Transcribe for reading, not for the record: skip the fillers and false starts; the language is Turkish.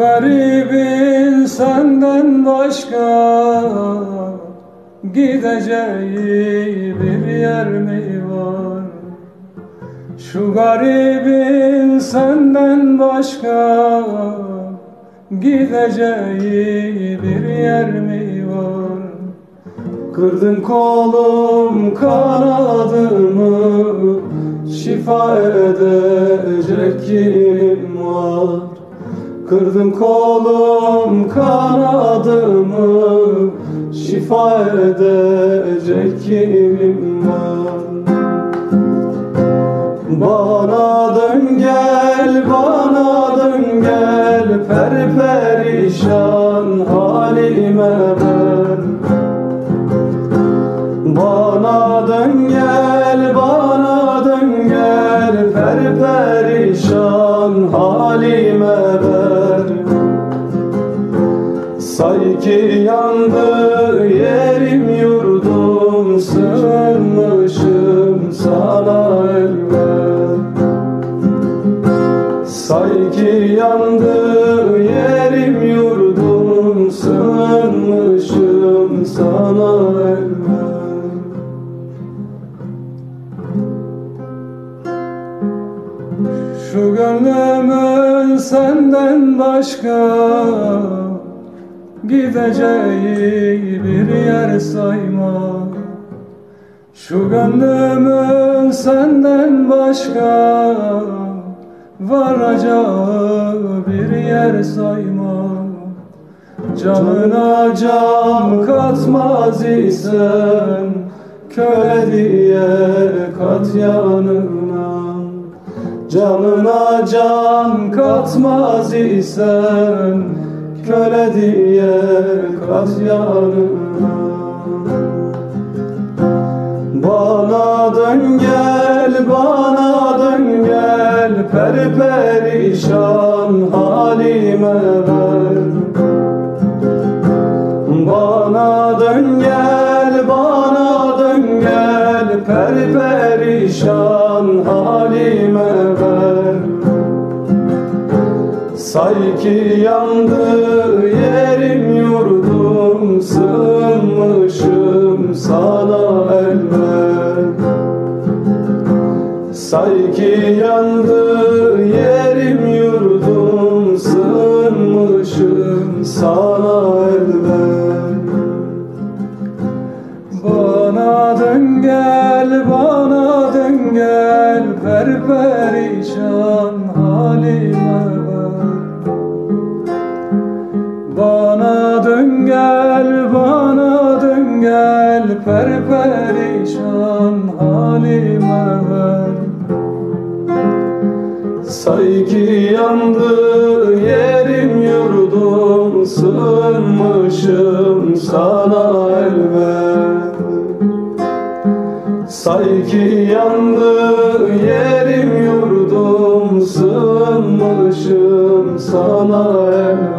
garibin senden başka gideceği bir yer mi var? Şu garibin senden başka gideceği bir yer mi var? Kırdın kolum kanadımı, şifa edecek kim var? Kırdın kolum kanadımı, şifa edecek kimim var? Bana dön gel, bana dön gel, perperişan halime ben. Bana dön gel, bana dön gel, perperişan halime ver. Say ki yandı yerim yurdum, sığınmışım sana elver. Say ki yandı yerim yurdum, sığınmışım sana elver. Şu gönlümün senden başka gideceği bir yer sayma. Şu gönlümün senden başka varacağı bir yer sayma. Canına can katmaz isen köle diye kat yanına. Canına can katmaz isen köle diye kat yanına. Bana dön gel, bana dön gel, perperişan halime ver. Bana dön gel, bana dön gel, perperişan halime ver. Say ki yandı yerim yurdum, sığınmışım sana elver. Say ki yandı yerim yurdum, sığınmışım sana elver. Bana dön gel, bana dön gel, perperişan halime ver. Bana dön gel, bana dön gel, perperişan halime ver. Say ki yandı yerim yurdum, sığınmışım sana elver. Say ki yandı yerim yurdum, sığınmışım sana elver.